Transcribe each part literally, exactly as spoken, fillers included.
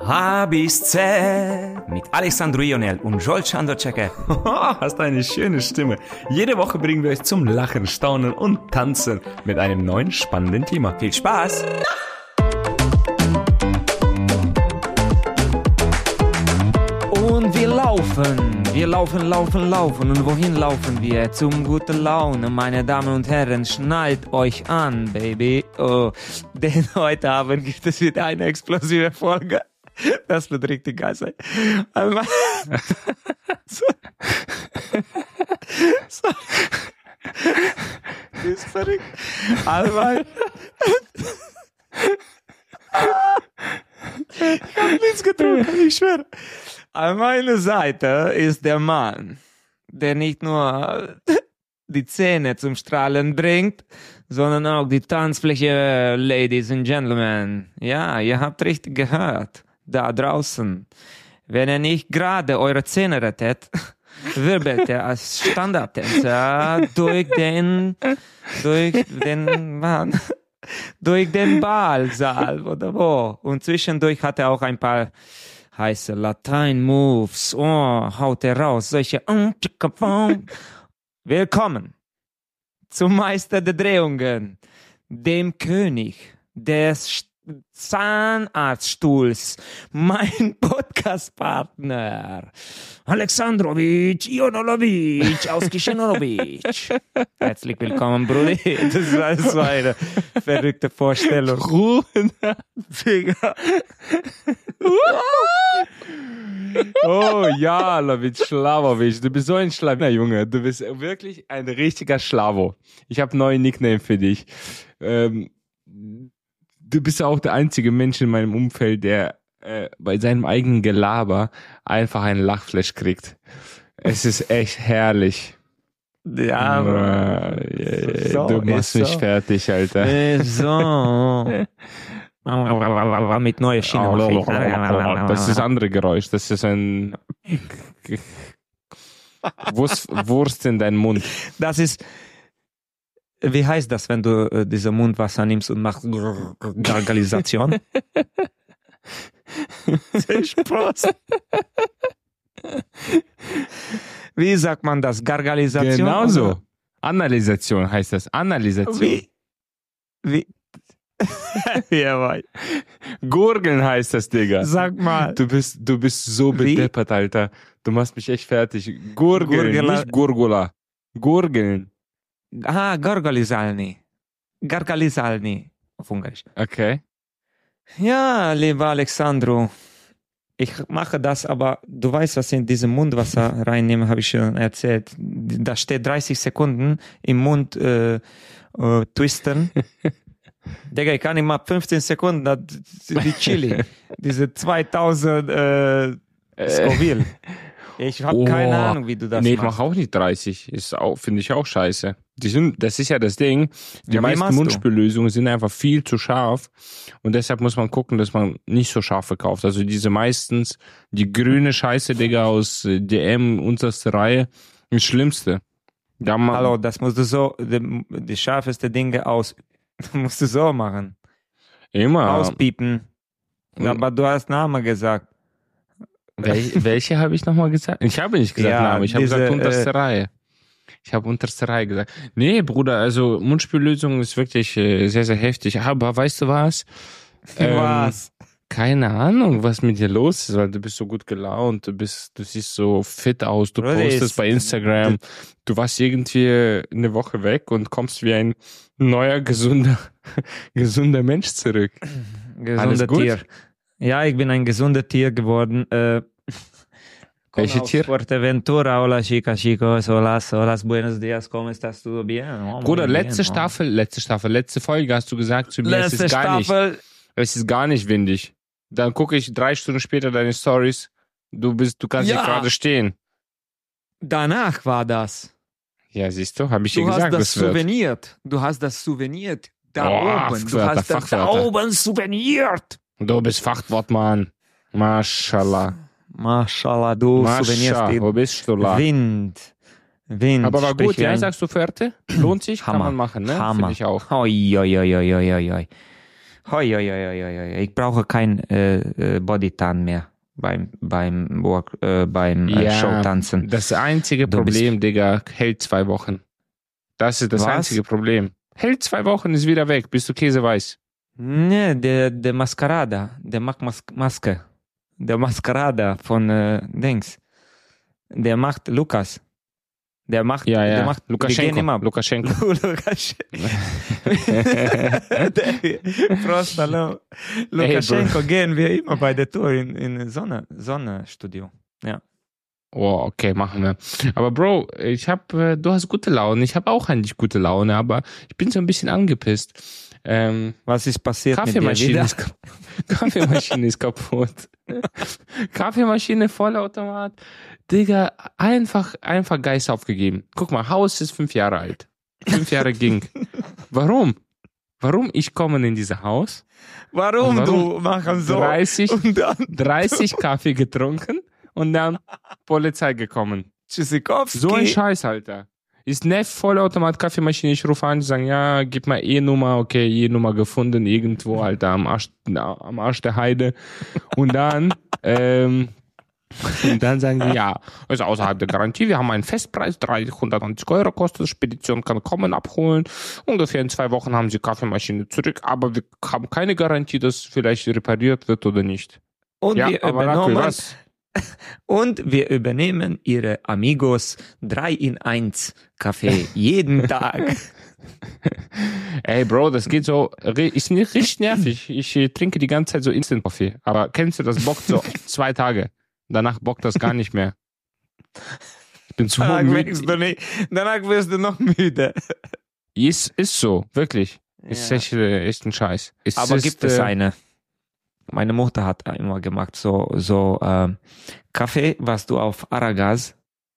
A bis Z mit Alessandro Ionel und Joel Chandocek. Hast eine schöne Stimme. Jede Woche bringen wir euch zum Lachen, Staunen und Tanzen mit einem neuen spannenden Thema. Viel Spaß! Und wir laufen, wir laufen, laufen, laufen. Und wohin laufen wir? Zum guten Laune, meine Damen und Herren. Schnallt euch an, Baby. Oh, denn heute Abend gibt es wieder eine explosive Folge. Das wird richtig geil sein. Einmal. So. So. Das ist verrückt. Einmal. Ich hab nichts getrunken, ich schwöre. An meiner Seite ist der Mann, der nicht nur die Zähne zum Strahlen bringt, sondern auch die Tanzfläche, Ladies and Gentlemen. Ja, ihr habt richtig gehört. Da draußen. Wenn er nicht gerade eure Zähne rettet, wirbelt er als Standardtänzer durch den, durch den, Mann, durch den Ballsaal oder wo. Und zwischendurch hat er auch ein paar heiße Latein-Moves. Oh, haut er raus. Solche. Willkommen zum Meister der Drehungen, dem König des Zahnarztstuhls, mein Podcast-Partner, Alexandrovic Ionolovic aus Kischenovic. Herzlich willkommen, Brudi. Das war, das war eine verrückte Vorstellung. Ruhen, Digga. Oh ja, Lovic, Schlavovic, du bist so ein Schlawiner, Junge. Du bist wirklich ein richtiger Schlavo. Ich habe einen neuen Nickname für dich. Ähm, du bist auch der einzige Mensch in meinem Umfeld, der äh, bei seinem eigenen Gelaber einfach einen Lachflash kriegt. Es ist echt herrlich. Ja, aber äh, so, du machst mich so. fertig, Alter. Ist so. Mit neuen Schienen. Das ist das andere Geräusch. Das ist ein Wurst, Wurst in deinen Mund. Das ist, wie heißt das, wenn du äh, diese Mundwasser nimmst und machst Gargalisation? Sehr Spaß. Wie sagt man das? Gargalisation? Genau so. Oder? Analysation heißt das. Analysation. Wie? Wie? Ja, wei. Gurgeln heißt das, Digga. Sag mal. Du bist, du bist so Wie? bedeppert, Alter. Du machst mich echt fertig. Gurgeln, Gurgela- nicht Gurgula. Gurgeln. Ah, Gargalisalni. Gargalisalni. Auf Ungarisch. Okay. Ja, lieber Alexandro, ich mache das, aber du weißt, was ich in diesem Mundwasser reinnehme, habe ich schon erzählt. Da steht dreißig Sekunden im Mund äh, äh, twisten. Digga, ich kann immer fünfzehn Sekunden, das, die Chili, diese zweitausend äh, Scoville. Ich habe Oh. keine Ahnung, wie du das Nee, ich machst. mache auch nicht dreißig. Ist auch, finde ich auch scheiße. Die sind, das ist ja das Ding. Die Ja, wie meisten machst du? Mundspüllösungen sind einfach viel zu scharf. Und deshalb muss man gucken, dass man nicht so scharfe kauft. Also diese meistens, die grüne Scheiße, Digga, aus äh, D M, unterste Reihe, das Schlimmste. Da man, Hallo, das musst du so, die, die scharfeste Dinge aus, musst du so machen. immer. Auspiepen. Mhm. Aber du hast Name gesagt. Wel welche habe ich nochmal gesagt? Ich habe nicht gesagt Ja, Name, ich habe diese, gesagt unterste äh, Reihe. Ich habe unterste Reihe gesagt. Nee, Bruder, also Mundspüllösung ist wirklich äh, sehr, sehr heftig. Aber weißt du was? Ähm, Was? Keine Ahnung, was mit dir los ist, weil du bist so gut gelaunt, du bist, du siehst so fit aus, du Bruder, postest ist- bei Instagram, du warst irgendwie eine Woche weg und kommst wie ein neuer, gesunder, gesunder Mensch zurück. Gesunder Alles gut? Tier. Ja, ich bin ein gesunder Tier geworden. Äh, komme Welche aus Tier? Fuerteventura. Hola, chica, chicos. Hola, hola, buenos dias. ¿Cómo estás? ¿Todo bien? Oh, muy Bruder, bien, letzte oh. Staffel, letzte Staffel, letzte Folge hast du gesagt zu mir, es Letzte ist gar nicht, Staffel. es ist gar nicht windig. Dann gucke ich drei Stunden später deine Stories, du bist, du kannst Ja. nicht gerade stehen. Danach war das. Ja, siehst du, habe ich dir Du hast gesagt, das das wird. souvenirt. Du hast das souvenirt. Da Oh, oben. Du Fachwörter, hast das da Fachwörter. oben souvenirt. Du bist Fachwortmann. Mashallah. Mashallah, du souvenirst Mascha, wo den bist du la? Wind. Wind. Aber war sprich gut, wie ja, ein- sagst du Fuerte? Lohnt sich, kann Hammer. man machen, ne? Hammer. Finde ich auch. Oi, oi, oi, oi, oi, oi. Hoi, hoi, hoi, hoi, hoi. Ich brauche kein äh, äh, Bodytan mehr beim beim Work, äh, beim äh, Ja, Showtanzen. das einzige Du bist- Problem, Digga, hält zwei Wochen. Das ist das Was? einzige Problem. Hält zwei Wochen, ist wieder weg, bist du käseweiß. Ne, der der Mascarada, der macht Mas Maske. Der Mascarada von äh, Dings. Der macht Lukas. Der macht, Ja, ja, der macht, wir gehen Lukaschenko. immer. Lukaschenko. Lukaschenko. Prost, hallo. Lukaschenko gehen wir immer bei der Tour in, in Sonne, Sonnenstudio. Ja. Oh, okay, machen wir. Aber Bro, ich hab, äh, du hast gute Laune. Ich habe auch eigentlich gute Laune, aber ich bin so ein bisschen angepisst. Ähm, Was ist passiert mit dir Kaffeemaschine wieder? ist, kap- Kaffeemaschine ist kaputt. Kaffeemaschine, Vollautomat. Digga, einfach, einfach Geist aufgegeben. Guck mal, Haus ist fünf Jahre alt. Fünf Jahre ging. Warum? Warum ich komme in dieses Haus? Warum, Und warum du machen so? dreißig, Und dann dreißig Kaffee getrunken und dann Polizei gekommen. Tschüssikowski. So ein Scheiß, Alter. Ist Neff, Vollautomat, Kaffeemaschine, ich rufe an, die sagen, ja, gib mal E-Nummer, okay, E-Nummer gefunden, irgendwo, Alter, am Arsch, na, am Arsch der Heide. Und dann, ähm, und dann sagen die, ja, ist außerhalb der Garantie, wir haben einen Festpreis, dreihundertneunzig Euro kostet, Spedition kann kommen, abholen. Ungefähr in zwei Wochen haben sie Kaffeemaschine zurück, aber wir haben keine Garantie, dass vielleicht repariert wird oder nicht. Und Ja, wir aber Rakel, übernehmen, was? und wir übernehmen ihre Amigos drei in eins Kaffee jeden Tag. Ey, Bro, das geht so, ist nicht richtig nervig. Ich äh, trinke die ganze Zeit so Instant-Coffee. Aber kennst du, das bockt so zwei Tage. Danach bockt das gar nicht mehr. Ich bin zu Danach müde. wirst du nicht, danach wirst du noch müde. Ist, ist so, wirklich. Ist Ja. echt, äh, echt ein Scheiß. Es Aber ist, gibt es äh, eine? Meine Mutter hat immer gemacht, so, so ähm, Kaffee, was du auf Aragaz,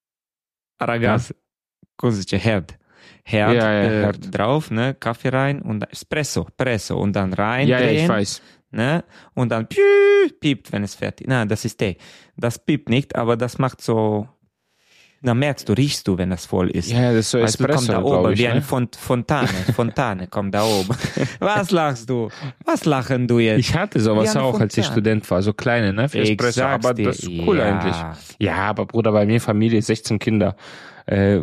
Aragaz, künstliche Herd, Herd, Ja, ja, äh, Herd. drauf, ne, Kaffee rein und dann Espresso, Presso und dann rein Ja, ja, drehen, ich weiß. ne, und dann piu, piept, wenn es fertig, na, das ist Tee. Das piept nicht, aber das macht so, dann merkst du, riechst du, wenn das voll ist. Ja, das ist so Weißt du, kommt Espresso, da glaube oben, ich. wie eine Ne? Font Fontane, Fontane kommt da oben. Was lachst du? Was lachen du jetzt? Ich hatte sowas Wie eine auch, als ich Fontane. Student war. So kleine, ne? Für Ich Espresso. sag's Aber dir, das ist cool ja. eigentlich. Ja, aber Bruder, bei mir Familie, sechzehn Kinder. Äh,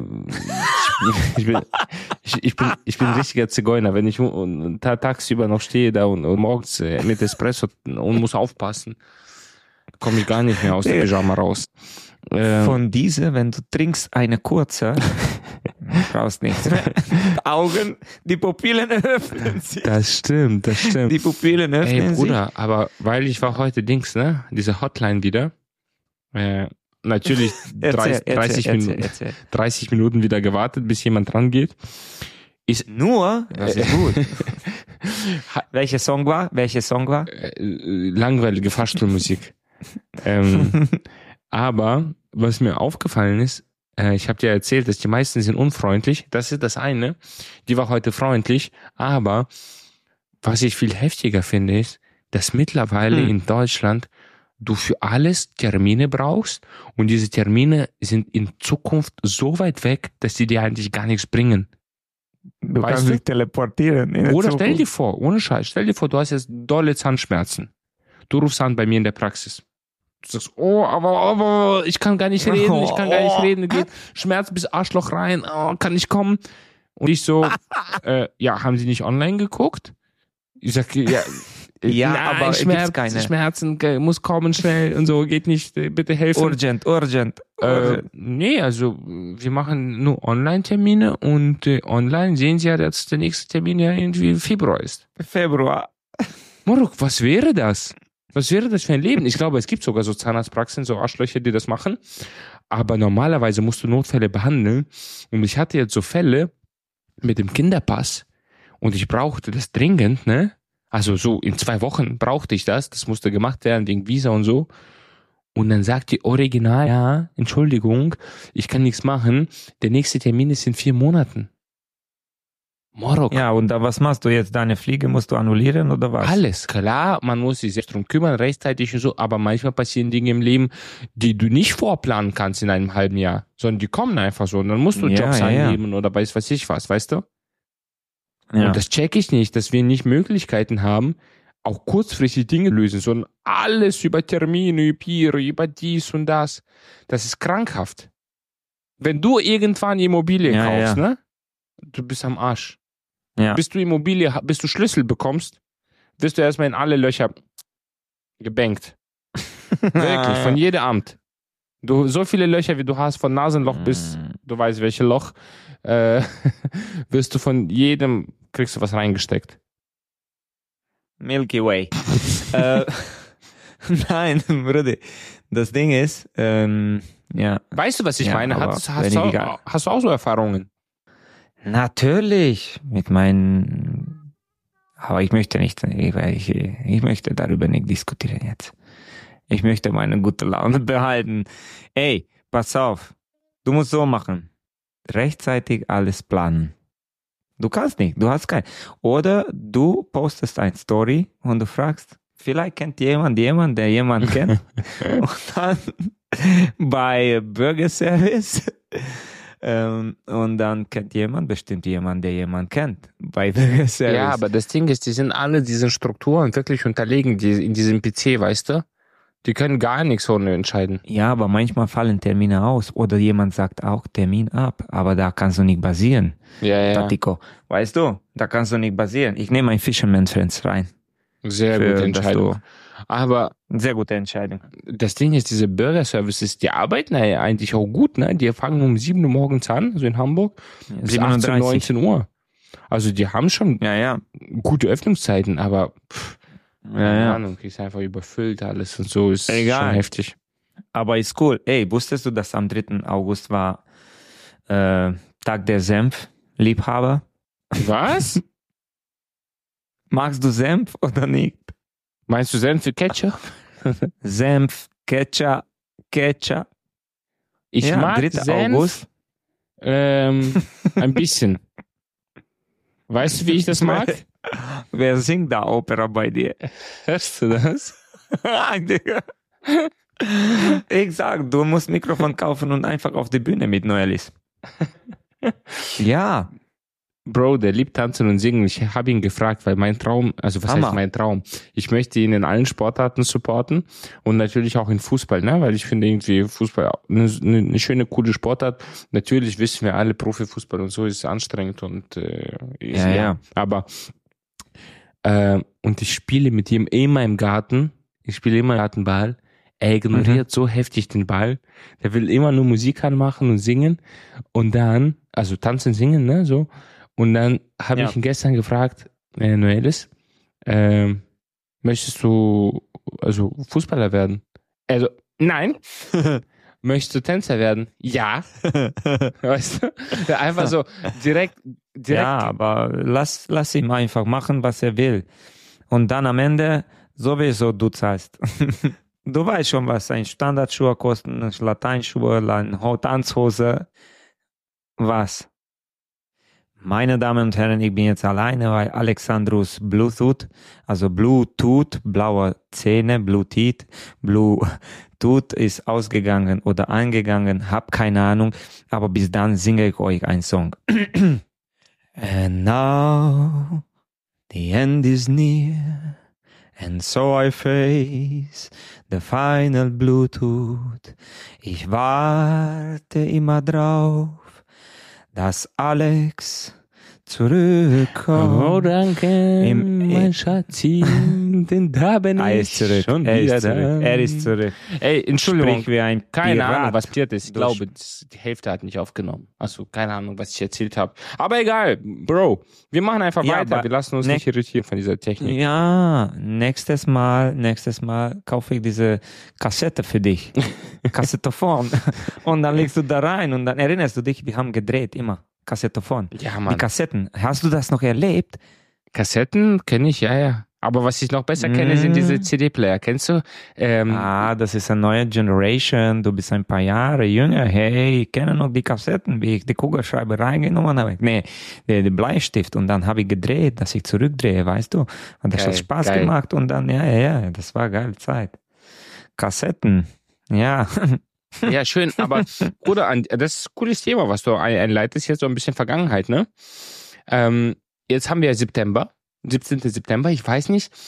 ich, bin, ich, ich, bin, ich bin ein richtiger Zigeuner. Wenn ich und, ta- tagsüber noch stehe da und, und morgens äh, mit Espresso und muss aufpassen, komme ich gar nicht mehr aus der Pyjama raus. Ähm, Von dieser, wenn du trinkst eine kurze, brauchst nichts mehr. Augen, die Pupillen öffnen sich. das stimmt, das stimmt. Die Pupillen öffnen Ey, sich. Bruder, aber weil ich war heute Dings, ne? Diese Hotline wieder. Äh, natürlich dreißig, Erzähl, dreißig, erzähl, Minuten, erzähl, erzähl. dreißig Minuten wieder gewartet, bis jemand dran geht. Ist Nur, das ist gut. Welcher Song war? Welcher Song war? äh, langweilige Fahrstuhlmusik. ähm, aber was mir aufgefallen ist, äh, ich habe dir erzählt, dass die meisten sind unfreundlich. Das ist das eine. Die war heute freundlich, aber was ich viel heftiger finde, ist, dass mittlerweile Hm. in Deutschland du für alles Termine brauchst und diese Termine sind in Zukunft so weit weg, dass die dir eigentlich gar nichts bringen. Du Weißt kannst du? dich teleportieren. in der Oder stell Zukunft. dir vor, ohne Scheiß, stell dir vor, du hast jetzt dolle Zahnschmerzen. Du rufst an bei mir in der Praxis. Du sagst, oh, aber, aber, ich kann gar nicht reden, ich kann gar nicht reden, geht Schmerz bis Arschloch rein, oh, kann nicht kommen. Und ich so, äh, ja, haben Sie nicht online geguckt? Ich sag, ja, Ja, nein, aber es Schmerz, gibt's keine. Schmerzen, ge- muss kommen schnell und so, geht nicht, äh, bitte helfen. Urgent, urgent, Äh, urgent. nee, also wir machen nur Online-Termine und äh, online sehen Sie ja, dass der nächste Termin ja irgendwie Februar ist. Februar. Moruk, was wäre das? Was wäre das für ein Leben? Ich glaube, es gibt sogar so Zahnarztpraxen, so Arschlöcher, die das machen. Aber normalerweise musst du Notfälle behandeln. Und ich hatte jetzt so Fälle mit dem Kinderpass und ich brauchte das dringend, ne? Also so in zwei Wochen brauchte ich das. Das musste gemacht werden wegen Visa und so. Und dann sagt die Original, ja, Entschuldigung, ich kann nichts machen. Der nächste Termin ist in vier Monaten. Morok. Ja, und da, was machst du jetzt? Deine Fliege musst du annullieren oder was? Alles, klar, man muss sich selbst drum kümmern, rechtzeitig und so, aber manchmal passieren Dinge im Leben, die du nicht vorplanen kannst in einem halben Jahr, sondern die kommen einfach so und dann musst du Ja, Jobs ja, ja. annehmen oder weiß was ich was, weißt du? Ja. Und das check ich nicht, dass wir nicht Möglichkeiten haben, auch kurzfristig Dinge lösen, sondern alles über Termine, über, über dies und das. Das ist krankhaft. Wenn du irgendwann Immobilie Ja, kaufst, ja. ne? Du bist am Arsch. Ja. Bis du Immobilie, bis du Schlüssel bekommst, wirst du erstmal in alle Löcher gebankt. Wirklich, von jedem Amt. Du, so viele Löcher, wie du hast, von Nasenloch bis, du weißt welche Loch, äh, wirst du von jedem, kriegst du was reingesteckt. Milky Way. äh, nein, Bruder. Das Ding ist, ähm, ja. Weißt du, was ich Ja, meine? aber Hast, hast, du weniger. auch, hast du auch so Erfahrungen? Natürlich, mit meinen, aber ich möchte nicht, ich, ich, ich möchte darüber nicht diskutieren jetzt. Ich möchte meine gute Laune behalten. Ey, pass auf, du musst so machen. Rechtzeitig alles planen. Du kannst nicht, du hast kein. Oder du postest eine Story und du fragst, vielleicht kennt jemand jemand, der jemand kennt. Und dann bei Bürgerservice ähm, und dann kennt jemand bestimmt jemand, der jemand kennt. Bei Bürgerservice. Ja, aber das Ding ist, die sind alle diesen Strukturen wirklich unterlegen, die in diesem P C, weißt du? Die können gar nichts ohne entscheiden. Ja, aber manchmal fallen Termine aus oder jemand sagt auch Termin ab, aber da kannst du nicht basieren. Ja, ja. Tatiko, weißt du, da kannst du nicht basieren. Ich nehme ein Fisherman Friends rein. Sehr Für, gute Entscheidung. Aber Sehr gute Entscheidung. das Ding ist, diese Bürgerservices, die arbeiten ja eigentlich auch gut, ne? Die fangen um sieben Uhr morgens an, also in Hamburg, bis achtzehn, neunzehn Uhr. Also die haben schon Ja, ja. gute Öffnungszeiten, aber pff, Ja, ja. Ahnung, ist einfach überfüllt alles und so, ist Egal. schon heftig. Aber ist cool. Ey, wusstest du, dass am dritten August war äh, Tag der Senf-Liebhaber? Was? Magst du Senf oder nicht? Meinst du Senf für Ketchup? Senf, Ketchup, Ketchup. Ich ja, mag dritter Senf August. Ähm, ein bisschen. Weißt du, wie ich das mag? Wer singt da Opera bei dir? Hörst du das? Ich sag, du musst Mikrofon kaufen und einfach auf die Bühne mit Noelis. Ja. Bro, der liebt tanzen und singen. Ich habe ihn gefragt, weil mein Traum, also was Hammer. heißt mein Traum? Ich möchte ihn in allen Sportarten supporten und natürlich auch in Fußball, ne? Weil ich finde irgendwie Fußball eine, eine schöne, coole Sportart. Natürlich wissen wir alle, Profifußball und so ist anstrengend und äh, ist, Ja, ja. Aber äh, und ich spiele mit ihm immer im Garten. Ich spiele immer im Garten Ball. Er ignoriert Mhm. so heftig den Ball. Der will immer nur Musik anmachen und singen und dann, also tanzen, singen, ne? So. Und dann habe Ja. ich ihn gestern gefragt, äh, Noelis, ähm, möchtest du also Fußballer werden? Also, nein. Möchtest du Tänzer werden? Ja. Weißt du? Ja, einfach so direkt, direkt. Ja, aber lass, lass ihn einfach machen, was er will. Und dann am Ende sowieso du zahlst. Du weißt schon, was ein Standardschuh kostet, ein Lateinschuh, eine Tanzhose. Was? Meine Damen und Herren, ich bin jetzt alleine, weil Alexandrus Bluetooth, also Bluetooth, blaue Zähne, Bluetooth, Bluetooth ist ausgegangen oder eingegangen, hab keine Ahnung, aber bis dann singe ich euch einen Song. And now the end is near, and so I face the final Bluetooth. Ich warte immer drauf, dass Alex zurückkommt. Oh, danke, Im- mein Schatzi, denn da bin Er ich ist zurück. schon Er wieder ist zurück. da. Er ist zurück. Ey, Entschuldigung, Sprich wie ein keine Pirat. Ahnung, was passiert ist. Ich Durch- glaube, das, die Hälfte hat nicht aufgenommen. Also keine Ahnung, was ich erzählt habe. Aber egal, Bro, wir machen einfach Ja, weiter. aber Wir lassen uns ne- nicht irritieren von dieser Technik. Ja, nächstes Mal, nächstes Mal kaufe ich diese Kassette für dich. Kassettophon. Und dann legst du da rein und dann erinnerst du dich, wir haben gedreht immer. Kassettophon. Ja, Die Mann. Kassetten. Hast du das noch erlebt? Kassetten kenne ich, ja, ja. Aber was ich noch besser kenne, sind diese C D-Player. Kennst du? Ähm, Ah, das ist eine neue Generation. Du bist ein paar Jahre jünger. Hey, ich kenne noch die Kassetten, wie ich die Kugelschreiber reingenommen habe. Nee, der, der Bleistift. Und dann habe ich gedreht, dass ich zurückdrehe, weißt du? Und das Geil, hat Spaß geil. gemacht. Und dann, ja, ja, ja, das war geile Zeit. Kassetten. Ja. Ja, schön, aber Bruder, an- das ist ein cooles Thema, was du ein- einleitest, jetzt so ein bisschen Vergangenheit, ne? Ähm, jetzt haben wir September, siebzehnten September, ich weiß nicht,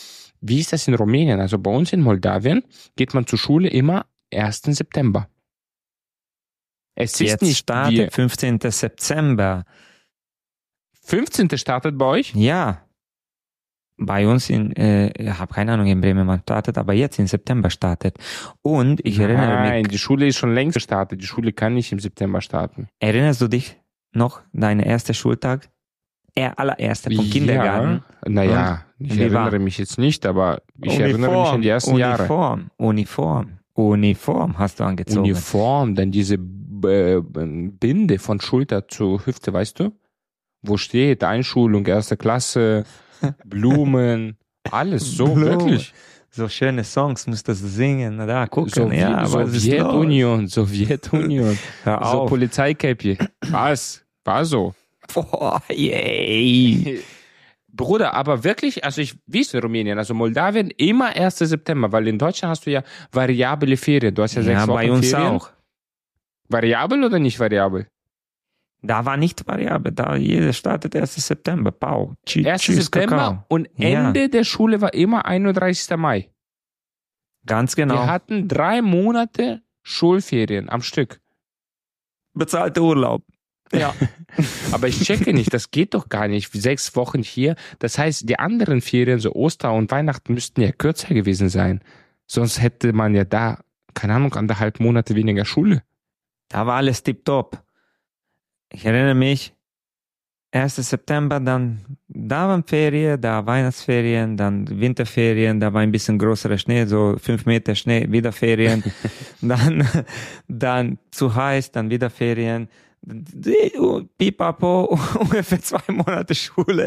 wie ist das in Rumänien? Also bei uns in Moldawien geht man zur Schule immer ersten September. Es ist Jetzt nicht startet wie fünfzehnten September. fünfzehnten startet bei euch? Ja. Bei uns in, äh, ich habe keine Ahnung, in Bremen wann startet, aber jetzt im September startet. Und ich erinnere Nein, mich, die Schule ist schon längst gestartet. Die Schule kann nicht im September starten. erinnerst du dich noch, dein erster Schultag? Er allererster vom Kindergarten. Ja, naja, ich Wie war? erinnere mich jetzt nicht, aber ich erinnere mich an die ersten Jahre. Uniform, Uniform, Uniform hast du angezogen. Uniform, dann diese äh, Binde von Schulter zu Hüfte, weißt du? Wo steht Einschulung, erste Klasse, Blumen, alles so, Blumen. wirklich. So schöne Songs müsstest du singen, da gucken, Sowjet, ja, aber was ist los? Sowjetunion, Sowjetunion, Hör so auf. Polizeikäppi. Was? War so. Boah, yay. Bruder, aber wirklich, also ich, wie ist in Rumänien, also Moldawien immer ersten September, weil in Deutschland hast du ja variable Ferien, du hast ja, Ja, sechs Wochen bei uns Ferien. auch. Variabel oder nicht variabel? Da war nicht variabel, da jeder startet ersten September, Pau. Tschü- ersten Tschüss, September Kakao. und Ja. Ende der Schule war immer einunddreißigsten Mai. Ganz genau. Wir hatten drei Monate Schulferien am Stück. Bezahlte Urlaub. Ja. Aber ich checke nicht, das geht doch gar nicht. Sechs Wochen hier. Das heißt, die anderen Ferien, so Ostern und Weihnachten, müssten ja kürzer gewesen sein. Sonst hätte man ja da, keine Ahnung, anderthalb Monate weniger Schule. Da war alles tipptopp. Ich erinnere mich, ersten September, dann, da waren Ferien, da Weihnachtsferien, dann Winterferien, da war ein bisschen größerer Schnee, so fünf Meter Schnee, wieder Ferien, dann, dann zu heiß, dann wieder Ferien, pipapo, ungefähr zwei Monate Schule.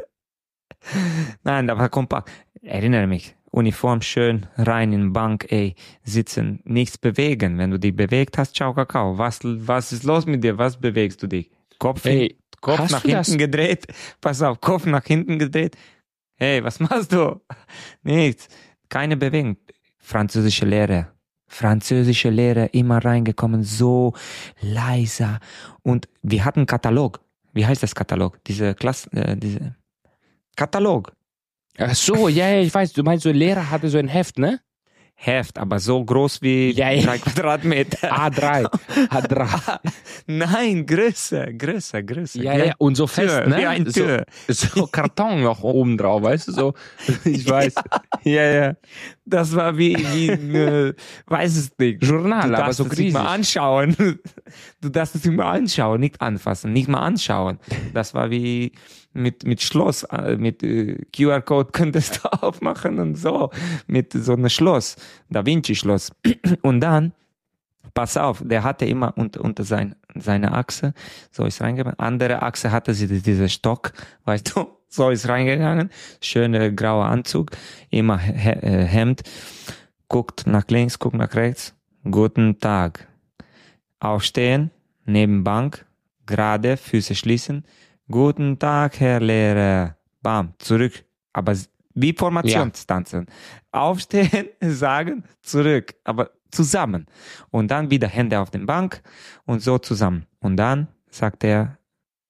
Nein, da war kompakt. Erinnere mich, Uniform schön, rein in Bank, ey, sitzen, nichts bewegen. Wenn du dich bewegt hast, ciao Kakao. Was, was ist los mit dir? Was bewegst du dich? Kopf, Ey, Kopf hast nach du hinten das? gedreht. Pass auf, Kopf nach hinten gedreht. Hey, was machst du? Nichts. Keine Bewegung. Französische Lehrer. Französische Lehrer immer reingekommen, so leiser. Und wir hatten Katalog. Wie heißt das Katalog? Diese Klasse, äh, diese Katalog. Ach so, ja, ja, ich weiß, du meinst, so ein Lehrer hatte so ein Heft, ne? Heft, aber so groß wie Ja, ja. drei Quadratmeter. A drei. A drei. Nein, größer, größer, größer. Ja, ja, und so Tür, fest, ne? wie ein Tür. So, so Karton noch oben drauf, weißt du, so. Ich weiß. Ja, ja. Das war wie, wie äh, weiß es nicht. Journal, du aber darfst so es nicht mal riesig. anschauen. Du darfst es nicht mal anschauen, nicht anfassen, nicht mal anschauen. Das war wie mit, mit Schloss, äh, mit äh, Q R-Code könntest du aufmachen und so, mit so einem Schloss, Da Vinci-Schloss. Und dann, pass auf, der hatte immer unter, unter sein, seiner Achse, so ist reingegangen, andere Achse hatte sie diesen Stock, weißt du, so ist reingegangen, schöner grauer Anzug, immer He äh, Hemd, guckt nach links, guckt nach rechts, guten Tag, aufstehen, neben Bank, gerade, Füße schließen, guten Tag, Herr Lehrer, bam, zurück, aber wie Formationstanzen, aufstehen, sagen, zurück, aber zusammen und dann wieder Hände auf den Bank und so zusammen und dann sagt er,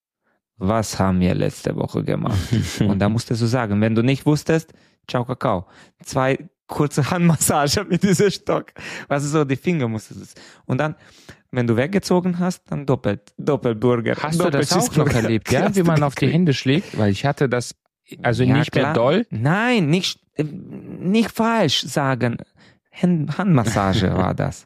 was haben wir letzte Woche gemacht? Und da musstest du sagen, wenn du nicht wusstest, ciao Kakao. Zwei kurze Handmassage mit diesem Stock. Was ist so, die Finger musstest du. Und dann, wenn du weggezogen hast, dann doppelt, Doppelburger. Hast du das auch noch erlebt, ja? Wie man auf die Hände schlägt? Weil ich hatte das, also Ja, nicht mehr klar. doll. Nein, nicht, äh, nicht falsch sagen. Hand- Handmassage war das.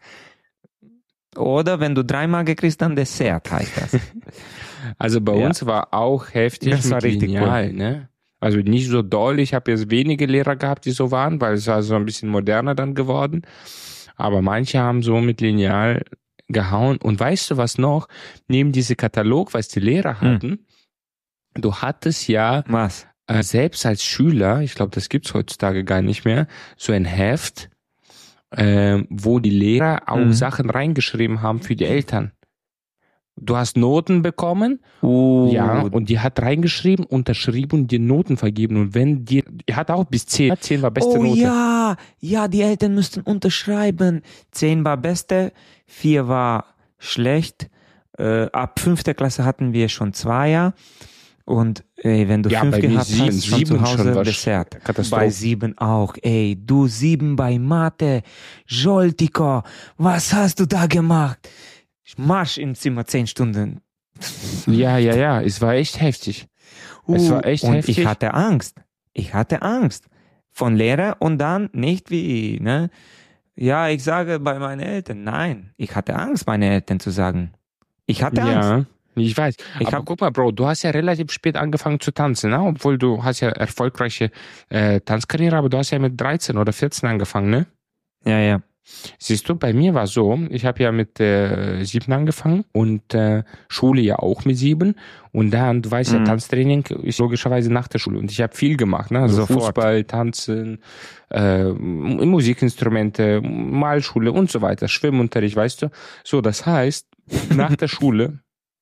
Oder wenn du dreimal gekriegt, dann Dessert heißt das. Also bei Ja. uns war auch heftig Das war mit richtig Lineal, ne? Also nicht so doll. Ich habe jetzt wenige Lehrer gehabt, die so waren, weil es war so ein bisschen moderner dann geworden. Aber manche haben so mit Lineal gehauen. Und weißt du was noch? Neben diesem Katalog, was die Lehrer Hm. hatten, du hattest ja Was? äh, selbst als Schüler, ich glaube, das gibt's heutzutage gar nicht mehr, so ein Heft, ähm, wo die Lehrer auch Mhm. Sachen reingeschrieben haben für die Eltern. Du hast Noten bekommen, Uh, ja, und die hat reingeschrieben, unterschrieben und dir Noten vergeben. Und wenn die, die hat auch bis zehn, zehn war beste oh Note. ja, ja, die Eltern müssten unterschreiben. Zehn war beste, vier war schlecht. Äh, ab fünfter Klasse hatten wir schon Zweier. und ey, wenn du Ja, fünf bei mir gehabt sieben, hast, schon sieben zu Hause schon war Dessert. Katastrophe. Bei sieben auch, ey, du sieben bei Mathe, Joltiko, was hast du da gemacht? Marsch ins Zimmer, zehn Stunden. Ja, ja, ja, es war echt heftig. Es war echt und heftig. ich hatte Angst. Ich hatte Angst. Von Lehrer und dann nicht wie, ne? Ja, ich sage bei meinen Eltern, nein. Ich hatte Angst, meine Eltern zu sagen. Ich hatte Angst. Ja, ich weiß. Ich Aber hab- guck mal, Bro, du hast ja relativ spät angefangen zu tanzen, ne? Obwohl du hast ja erfolgreiche äh, Tanzkarriere, aber du hast ja mit dreizehn oder vierzehn angefangen, ne? Ja, ja. Siehst du, bei mir war so, ich habe ja mit äh, sieben angefangen und äh, Schule ja auch mit sieben und dann, du weißt ja, Mhm. Tanztraining ist logischerweise nach der Schule und ich habe viel gemacht, ne? Also Sofort. Fußball, Tanzen, äh, Musikinstrumente, Malschule und so weiter, Schwimmunterricht, weißt du? So, das heißt, nach der Schule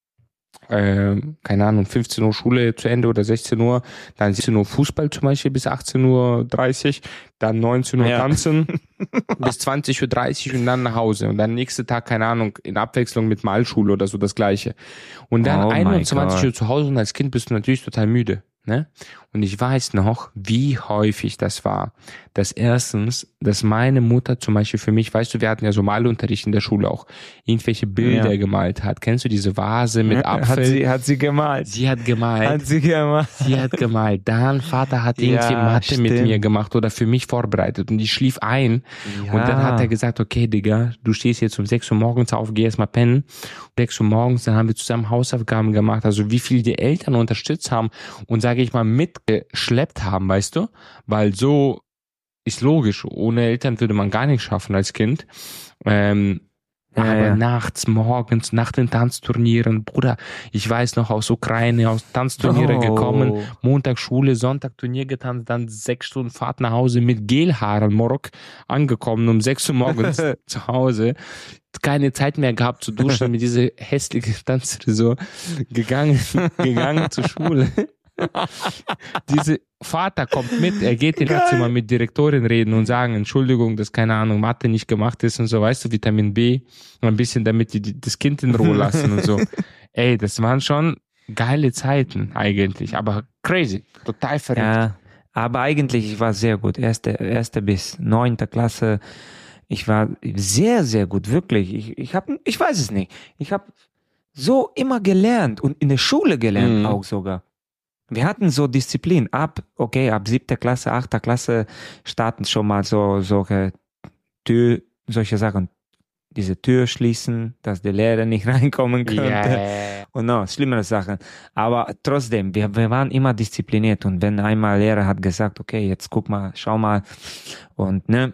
äh, keine Ahnung, fünfzehn Uhr Schule zu Ende oder sechzehn Uhr, dann siebzehn Uhr Fußball zum Beispiel bis achtzehn Uhr dreißig, dann neunzehn Uhr Ja. tanzen bis zwanzig Uhr dreißig und dann nach Hause und dann nächsten Tag, keine Ahnung, in Abwechslung mit Malschule oder so das Gleiche. Und dann Oh my einundzwanzig God. Uhr zu Hause und als Kind bist du natürlich total müde, ne? Und ich weiß noch, wie häufig das war, dass erstens, dass meine Mutter zum Beispiel für mich, weißt du, wir hatten ja so Malunterricht in der Schule auch, irgendwelche Bilder Ja. gemalt hat. Kennst du diese Vase mit Apfel? Hat sie, hat sie gemalt. Sie hat gemalt. Hat sie gemalt. Sie hat gemalt. Dann Vater hat Ja, irgendwie Mathe mit stimmt. mir gemacht oder für mich vorbereitet und ich schlief ein. Ja. Und dann hat er gesagt, okay, Digga, du stehst jetzt um sechs Uhr morgens auf, geh erst mal pennen. Um sechs Uhr morgens, dann haben wir zusammen Hausaufgaben gemacht. Also wie viel die Eltern unterstützt haben und, sage ich mal, mitgeschleppt haben, weißt du? Weil so ist logisch. Ohne Eltern würde man gar nichts schaffen als Kind. Ähm, Ja, aber ja. nachts, morgens, nach den Tanzturnieren, Bruder, ich weiß noch, aus Ukraine, aus Tanzturniere Oh. gekommen, Montag Schule, Sonntag Turnier getanzt, dann sechs Stunden Fahrt nach Hause mit Gelhaaren, Morok, angekommen, um sechs Uhr morgens zu Hause, keine Zeit mehr gehabt zu duschen, mit dieser hässlichen Tanzfrisur gegangen, gegangen zur Schule. Diese Vater kommt mit, er geht in das Zimmer mit Direktorin reden und sagen, Entschuldigung, dass keine Ahnung, Mathe nicht gemacht ist und so, weißt du, Vitamin B, ein bisschen, damit die, die das Kind in Ruhe lassen und so. Ey, das waren schon geile Zeiten eigentlich, aber crazy, total verrückt. Ja, aber eigentlich, ich war sehr gut. Erste, erste bis neunte Klasse. Ich war sehr, sehr gut, wirklich. Ich, ich hab, ich weiß es nicht. Ich habe so immer gelernt und in der Schule gelernt Mhm. auch sogar. Wir hatten so Disziplin. Ab, okay, ab siebter Klasse, achter Klasse starten schon mal so, solche Tür, solche Sachen. Diese Tür schließen, dass der Lehrer nicht reinkommen könnte. Yeah. Und noch schlimmere Sachen. Aber trotzdem, wir, wir waren immer diszipliniert. Und wenn einmal Lehrer hat gesagt, okay, jetzt guck mal, schau mal. Und ne,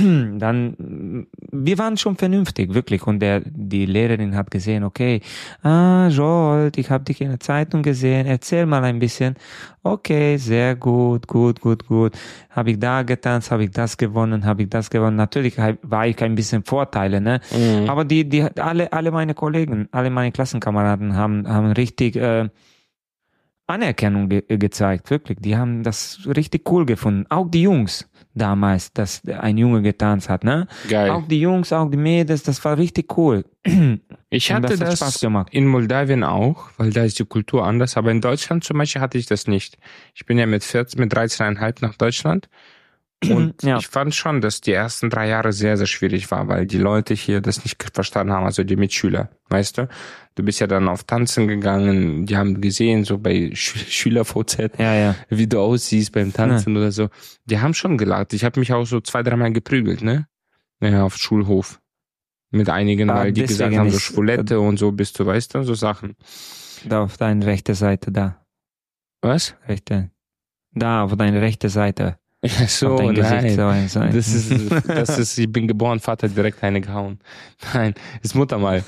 dann, wir waren schon vernünftig, wirklich. Und der, die Lehrerin hat gesehen, okay, ah, Jolt, ich habe dich in der Zeitung gesehen, erzähl mal ein bisschen. Okay, sehr gut, gut, gut, gut. Habe ich da getanzt, habe ich das gewonnen, habe ich das gewonnen. Natürlich war ich ein bisschen Vorteile, ne? Mhm. Aber die, die, alle, alle meine Kollegen, alle meine Klassenkameraden haben, haben richtig äh, Anerkennung ge gezeigt, wirklich. Die haben das richtig cool gefunden. Auch die Jungs damals, dass ein Junge getanzt hat, ne? Geil. Auch die Jungs, auch die Mädels, das war richtig cool. Ich Und hatte das hat das Spaß gemacht. in Moldawien auch, weil da ist die Kultur anders, aber in Deutschland zum Beispiel hatte ich das nicht. Ich bin ja mit vierzehn, mit dreizehn Komma fünf nach Deutschland und Ja. ich fand schon, dass die ersten drei Jahre sehr, sehr schwierig war, weil die Leute hier das nicht verstanden haben, also die Mitschüler, weißt du? Du bist ja dann auf Tanzen gegangen, die haben gesehen, so bei Sch Schüler-V Z, Ja, ja. wie du aussiehst beim Tanzen oder so. Die haben schon gelacht. Ich habe mich auch so zwei, dreimal geprügelt, ne? Ja, auf Schulhof. Mit einigen, Ah, weil die gesagt deswegen haben, so ist- Schwulette und so bist du, weißt du, so Sachen. Da auf deine rechte Seite, da. Was? Rechte. Da, auf deine rechte Seite. Ja, so, auf dein Gesicht. nein. So, ein- so ein- Das ist, das ist, ich bin geboren, Vater hat direkt eine gehauen. Nein, ist Mutter mal.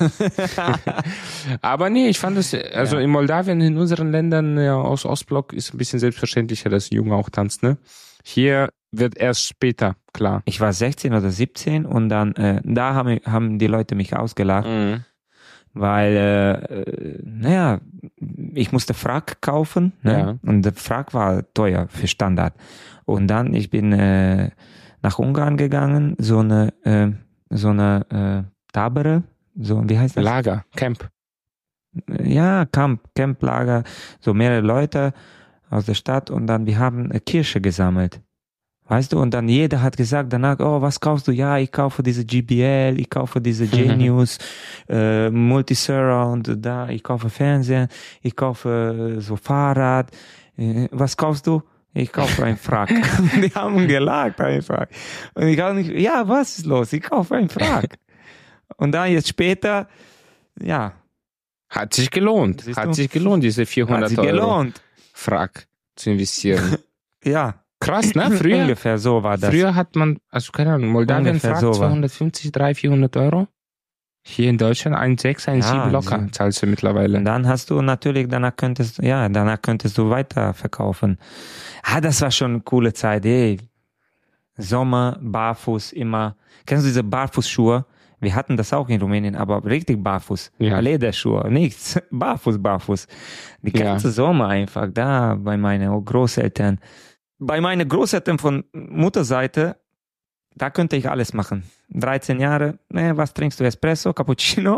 Aber nee, ich fand es, also Ja. in Moldawien, in unseren Ländern ja, aus Ostblock ist ein bisschen selbstverständlicher, dass Junge auch tanzt, ne? Hier wird erst später klar. Ich war sechzehn oder siebzehn und dann, äh, da haben, haben die Leute mich ausgelacht, Mhm. weil, äh, äh, naja, ich musste Frack kaufen, ne? Ja. Und der Frack war teuer für Standard. Und dann, ich bin äh, nach Ungarn gegangen, so eine, äh, so eine äh, Tabere, so, wie heißt das? Lager, Camp. ja, Camp, Camplager, so mehrere Leute aus der Stadt und dann, wir haben eine Kirsche gesammelt. Weißt du, und dann jeder hat gesagt danach, oh, was kaufst du? Ja, ich kaufe diese J B L, ich kaufe diese Genius, äh, Multisurround, da, ich kaufe Fernseher, ich kaufe äh, so Fahrrad. Äh, was kaufst du? Ich kaufe einen Frack. Die haben gelacht einfach. Und ich habe nicht, ja, was ist los? Ich kaufe einen Frack. Und dann jetzt später, ja. Hat sich gelohnt. Siehst Hat du? sich gelohnt, diese vierhundert Hat sich Euro gelohnt. Frack zu investieren. Ja. Krass, ne? Früher, Ungefähr so war das. früher hat man, also keine Ahnung, Moldawien Ungefähr Frack so war. zweihundertfünfzig, dreihundert, vierhundert Euro. Hier in Deutschland eins Komma sechs, eins Komma sieben Ja, locker sie- zahlst du mittlerweile. Und dann hast du natürlich, danach könntest, ja, danach könntest du weiter verkaufen. Ah, das war schon eine coole Zeit, ey. Sommer, barfuß, immer. Kennst du diese Barfußschuhe? Wir hatten das auch in Rumänien, aber richtig barfuß. Ja. Lederschuhe, nichts. Barfuß, barfuß. Die Ja. ganze Sommer einfach, da bei meinen Großeltern. Bei meinen Großeltern von Mutterseite, da könnte ich alles machen. dreizehn Jahre, ne, was trinkst du? Espresso, Cappuccino?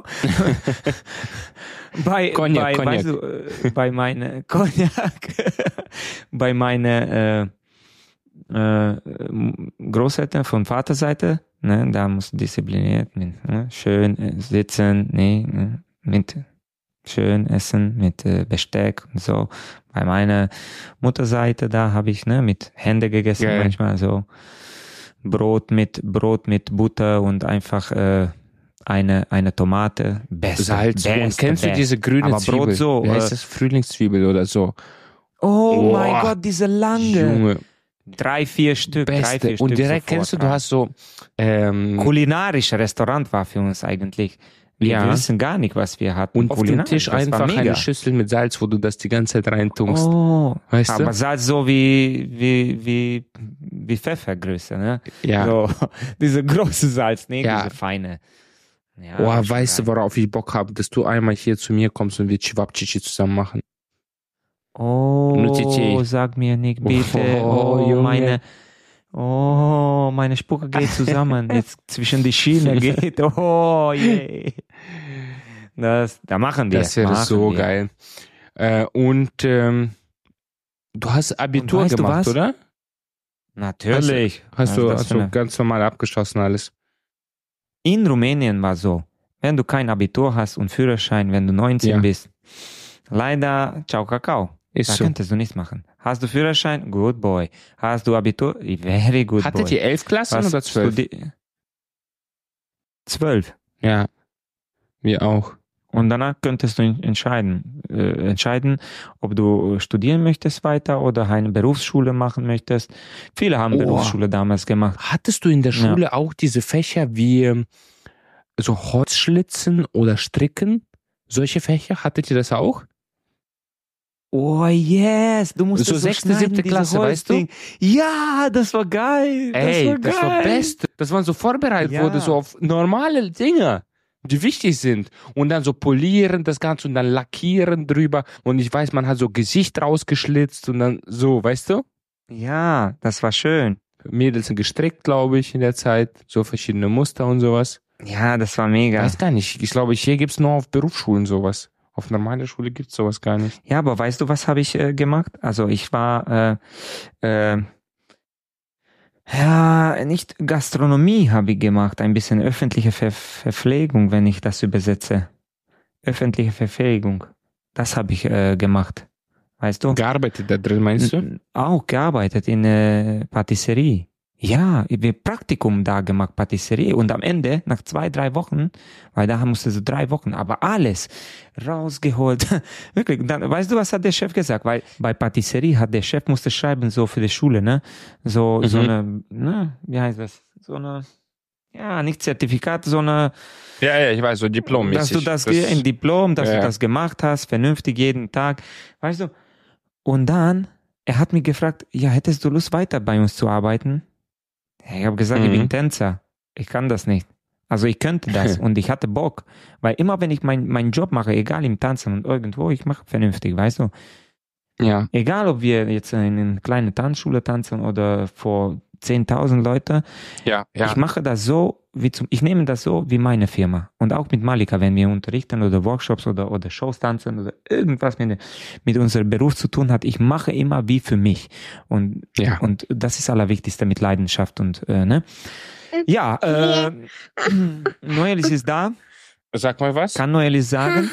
bei, Cognac, bei, Cognac. Weißt du, äh, bei meine Cognac, bei meine äh, äh, Großeltern von Vaterseite, ne, da musst du diszipliniert, mit, ne, schön äh, sitzen, ne, ne, mit schön essen, mit äh, Besteck und so. Bei meiner Mutterseite, da habe ich ne, mit Hände gegessen, Geil. manchmal so Brot mit Brot mit Butter und einfach äh, eine eine Tomate, beste, Salz. beste, Und kennst du beste. diese grüne Aber Zwiebel? Brot so, Wie heißt äh, das? Frühlingszwiebel oder so. Oh Boah. mein Gott, diese lange. Junge, Drei, vier Stück, drei, beste. vier Und Stück direkt sofort kennst du, du rein. hast so, ähm, Kulinarisches Restaurant war für uns eigentlich. Wir Ja. wissen gar nicht, was wir hatten. und auf dem kulinarisch. Tisch Das war einfach mega. eine Schüssel mit Salz, wo du das die ganze Zeit reintunkst. Oh, Weißt du? aber Salz so wie, wie, wie, wie Pfeffergröße, ne? Ja. So, diese große Salz, ne? Ja. Diese feine. Ja, Boah, schon weißt du, geil. worauf ich Bock habe? Dass du einmal hier zu mir kommst und wir Chivapchichi zusammen machen. Oh, Nutiti. sag mir nicht bitte. Oh, Oh, Junge. meine, oh, meine Spucke geht zusammen. Jetzt zwischen die Schiene geht. Oh, je. Das, da machen wir. Das wäre machen so wir. geil. Äh, und ähm, du hast Abitur weißt du gemacht, was? oder? Natürlich. Hast Was du ist das hast für du eine- ganz normal abgeschlossen alles? In Rumänien war so, wenn du kein Abitur hast und Führerschein, wenn du neunzehn Ja. bist, leider, ciao Kakao. Ist Da so. könntest du nichts machen. Hast du Führerschein? Good boy. Hast du Abitur? Very good Hattet boy. ihr elf Klassen Was oder zwölf? studi- Zwölf. Ja, wir auch. Und danach könntest du en- entscheiden, äh, entscheiden, ob du studieren möchtest weiter oder eine Berufsschule machen möchtest. Viele haben Oh. Berufsschule damals gemacht. Hattest du in der Ja. Schule auch diese Fächer wie ähm, so Holzschlitzen oder Stricken? Solche Fächer? Hattet ihr das auch? Oh yes, du musst So sechste, siebte Klasse, weißt du? Ja, das war geil. Ey, das war das geil. war best. Das waren so vorbereitet Ja. wurde, so auf normale Dinge, die wichtig sind. Und dann so polieren das Ganze und dann lackieren drüber. Und ich weiß, man hat so Gesicht rausgeschlitzt und dann so, weißt du? Ja, das war schön. Mädels sind gestrickt, glaube ich, in der Zeit. So verschiedene Muster und sowas. Ja, das war mega. Weiß gar nicht. Ich glaube, hier gibt's nur auf Berufsschulen sowas. Auf normaler Schule gibt's sowas gar nicht. Ja, aber weißt du, was habe ich äh, gemacht? Also ich war, äh, äh, ja, nicht Gastronomie habe ich gemacht, ein bisschen öffentliche Ver Verpflegung, wenn ich das übersetze. Öffentliche Verpflegung, das habe ich äh, gemacht. Weißt du? Gearbeitet da drin, meinst du? N- Auch gearbeitet in äh, Patisserie. Ja, ich habe Praktikum da gemacht, Patisserie. Und am Ende, nach zwei, drei Wochen, weil da musste so drei Wochen, aber alles rausgeholt. Wirklich. Dann, weißt du, was hat der Chef gesagt? Weil bei Patisserie hat der Chef musste schreiben, so für die Schule, ne? So, so Mhm. eine, ne? Wie heißt das? So eine, ja, nicht Zertifikat, so eine, Ja, ja, ich weiß, so diplommäßig. dass du das, das ein Diplom, dass Ja, du ja. das gemacht hast, vernünftig jeden Tag, weißt du. Und dann, er hat mich gefragt, ja, hättest du Lust weiter bei uns zu arbeiten? Ich habe gesagt, ich Mhm. bin Tänzer, ich kann das nicht. Also ich könnte das und ich hatte Bock, weil immer wenn ich mein, meinen Job mache, egal im Tanzen und irgendwo, ich mache vernünftig, weißt du. Ja. Egal, ob wir jetzt in einer kleinen Tanzschule tanzen oder vor zehntausend Leute. Ja, ja. Ich mache das so, wie zum, ich nehme das so wie meine Firma. Und auch mit Malika, wenn wir unterrichten oder Workshops oder, oder Shows tanzen oder irgendwas mit, mit unserem Beruf zu tun hat, ich mache immer wie für mich. Und, Ja. und das ist das Allerwichtigste mit Leidenschaft und, äh, ne? Ja, äh, Noelis ist da. Sag mal was. Kann Noelis sagen?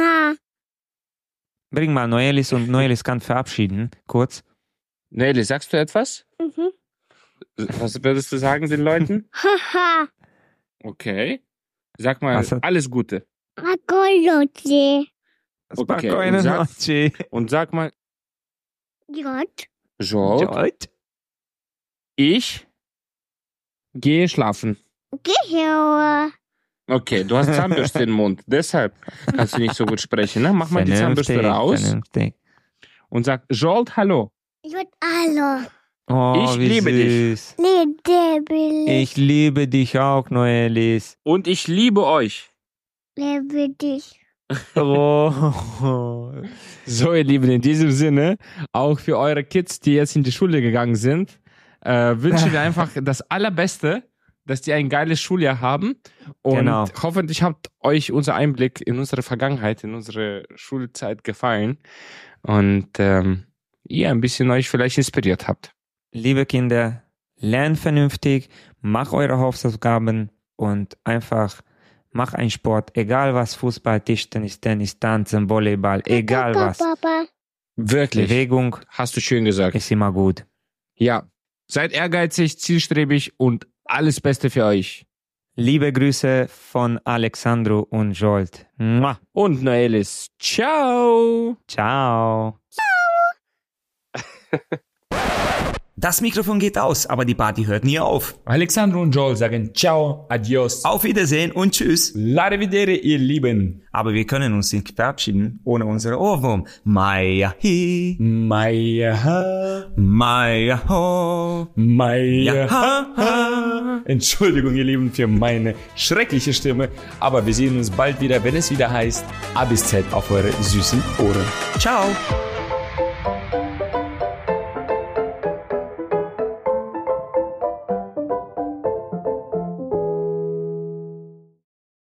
Bring mal Noelis und Noelis kann verabschieden, kurz. Nelly, sagst du etwas? Mhm. Was würdest du sagen den Leuten? Haha. Okay. Sag mal, Was hat- alles Gute. Magolote. Okay, Spokojne und sag- noci. Und sag mal, Jod. Jolt, George? ich gehe schlafen. Gehör. Okay, du hast Zahnbürste im Mund, deshalb kannst du nicht so gut sprechen. Ne? Mach mal die Zahnbürste Vernünftig, raus vernünftig. und sag, Jolt, hallo. Jod allo. Oh, Ich wie liebe dich. süß. Liebe Ich liebe dich auch, Noelis. Und ich liebe euch. Liebe dich. Oh. So, ihr Lieben, in diesem Sinne, auch für eure Kids, die jetzt in die Schule gegangen sind, äh, wünschen wir einfach das Allerbeste, dass die ein geiles Schuljahr haben. Und Genau. hoffentlich hat euch unser Einblick in unsere Vergangenheit, in unsere Schulzeit gefallen. Und ähm, ihr ein bisschen euch vielleicht inspiriert habt. Liebe Kinder, lernt vernünftig, mach eure Hausaufgaben und einfach mach einen Sport, egal was, Fußball, Tischtennis, Tennis, Tanzen, Volleyball, egal Papa, was. Papa. Wirklich. Bewegung Hast du schön gesagt. ist immer gut. Ja. Seid ehrgeizig, zielstrebig und alles Beste für euch. Liebe Grüße von Alexandro und Jolt. Mua. Und Noelis. Ciao. Ciao. Das Mikrofon geht aus, aber die Party hört nie auf. Alexandro und Joel sagen Ciao, Adios. Auf Wiedersehen und tschüss. Arrivedere, ihr Lieben. Aber wir können uns nicht verabschieden ohne unsere Ohrwurm. Maya hi, Maya, Maya ho, Maya. ja ha ha. Entschuldigung, ihr Lieben, für meine schreckliche Stimme. Aber wir sehen uns bald wieder, wenn es wieder heißt A bis Z auf eure süßen Ohren. Ciao.